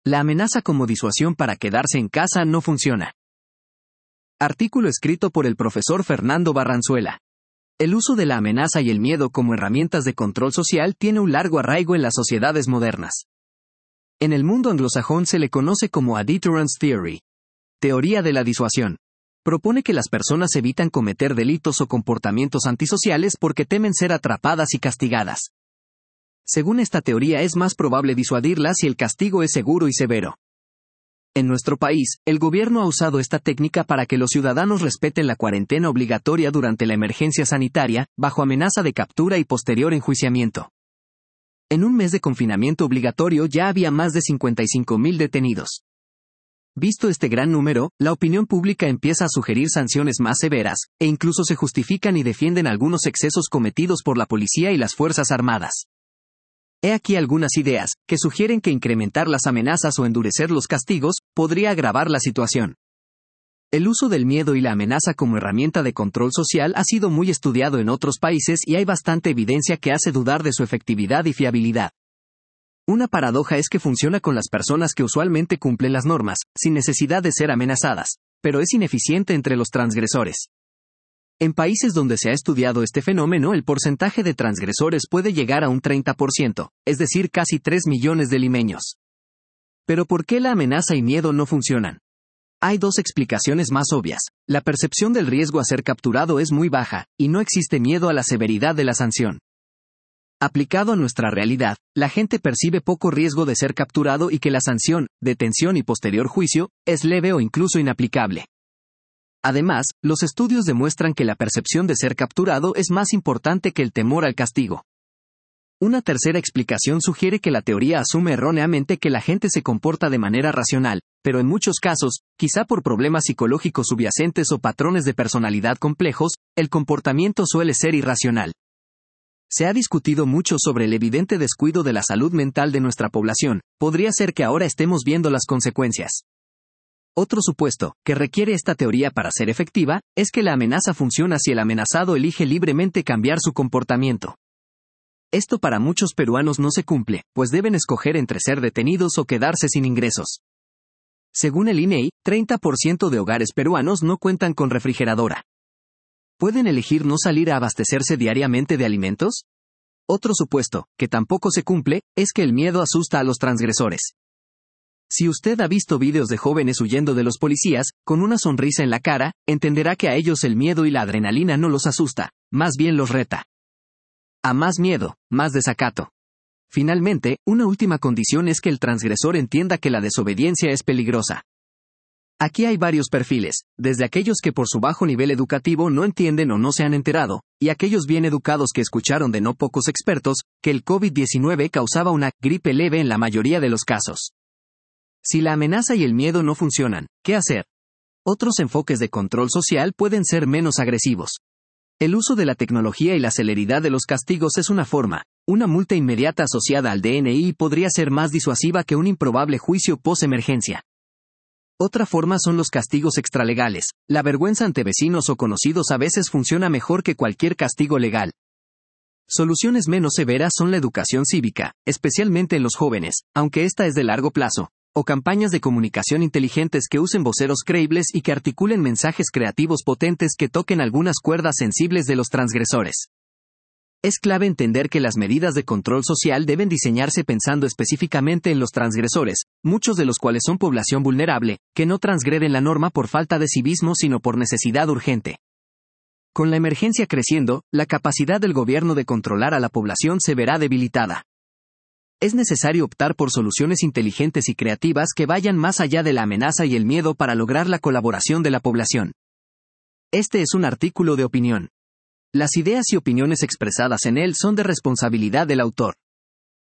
La amenaza como disuasión para quedarse en casa no funciona. Artículo escrito por el profesor Fernando Barranzuela. El uso de la amenaza y el miedo como herramientas de control social tiene un largo arraigo en las sociedades modernas. En el mundo anglosajón se le conoce como a deterrence theory, teoría de la disuasión. Propone que las personas evitan cometer delitos o comportamientos antisociales porque temen ser atrapadas y castigadas. Según esta teoría es más probable disuadirlas si el castigo es seguro y severo. En nuestro país, el gobierno ha usado esta técnica para que los ciudadanos respeten la cuarentena obligatoria durante la emergencia sanitaria, bajo amenaza de captura y posterior enjuiciamiento. En un mes de confinamiento obligatorio ya había más de 55,000 detenidos. Visto este gran número, la opinión pública empieza a sugerir sanciones más severas, e incluso se justifican y defienden algunos excesos cometidos por la policía y las Fuerzas Armadas. He aquí algunas ideas, que sugieren que incrementar las amenazas o endurecer los castigos, podría agravar la situación. El uso del miedo y la amenaza como herramienta de control social ha sido muy estudiado en otros países y hay bastante evidencia que hace dudar de su efectividad y fiabilidad. Una paradoja es que funciona con las personas que usualmente cumplen las normas, sin necesidad de ser amenazadas, pero es ineficiente entre los transgresores. En países donde se ha estudiado este fenómeno, el porcentaje de transgresores puede llegar a un 30%, es decir, casi 3 millones de limeños. Pero ¿por qué la amenaza y miedo no funcionan? Hay dos explicaciones más obvias. La percepción del riesgo a ser capturado es muy baja, y no existe miedo a la severidad de la sanción. Aplicado a nuestra realidad, la gente percibe poco riesgo de ser capturado y que la sanción, detención y posterior juicio, es leve o incluso inaplicable. Además, los estudios demuestran que la percepción de ser capturado es más importante que el temor al castigo. Una tercera explicación sugiere que la teoría asume erróneamente que la gente se comporta de manera racional, pero en muchos casos, quizá por problemas psicológicos subyacentes o patrones de personalidad complejos, el comportamiento suele ser irracional. Se ha discutido mucho sobre el evidente descuido de la salud mental de nuestra población. Podría ser que ahora estemos viendo las consecuencias. Otro supuesto, que requiere esta teoría para ser efectiva, es que la amenaza funciona si el amenazado elige libremente cambiar su comportamiento. Esto para muchos peruanos no se cumple, pues deben escoger entre ser detenidos o quedarse sin ingresos. Según el INEI, 30% de hogares peruanos no cuentan con refrigeradora. ¿Pueden elegir no salir a abastecerse diariamente de alimentos? Otro supuesto, que tampoco se cumple, es que el miedo asusta a los transgresores. Si usted ha visto vídeos de jóvenes huyendo de los policías, con una sonrisa en la cara, entenderá que a ellos el miedo y la adrenalina no los asusta, más bien los reta. A más miedo, más desacato. Finalmente, una última condición es que el transgresor entienda que la desobediencia es peligrosa. Aquí hay varios perfiles, desde aquellos que por su bajo nivel educativo no entienden o no se han enterado, y aquellos bien educados que escucharon de no pocos expertos, que el COVID-19 causaba una gripe leve en la mayoría de los casos. Si la amenaza y el miedo no funcionan, ¿qué hacer? Otros enfoques de control social pueden ser menos agresivos. El uso de la tecnología y la celeridad de los castigos es una forma. Una multa inmediata asociada al DNI podría ser más disuasiva que un improbable juicio post-emergencia. Otra forma son los castigos extralegales. La vergüenza ante vecinos o conocidos a veces funciona mejor que cualquier castigo legal. Soluciones menos severas son la educación cívica, especialmente en los jóvenes, aunque esta es de largo plazo, o campañas de comunicación inteligentes que usen voceros creíbles y que articulen mensajes creativos potentes que toquen algunas cuerdas sensibles de los transgresores. Es clave entender que las medidas de control social deben diseñarse pensando específicamente en los transgresores, muchos de los cuales son población vulnerable, que no transgreden la norma por falta de civismo sino por necesidad urgente. Con la emergencia creciendo, la capacidad del gobierno de controlar a la población se verá debilitada. Es necesario optar por soluciones inteligentes y creativas que vayan más allá de la amenaza y el miedo para lograr la colaboración de la población. Este es un artículo de opinión. Las ideas y opiniones expresadas en él son de responsabilidad del autor.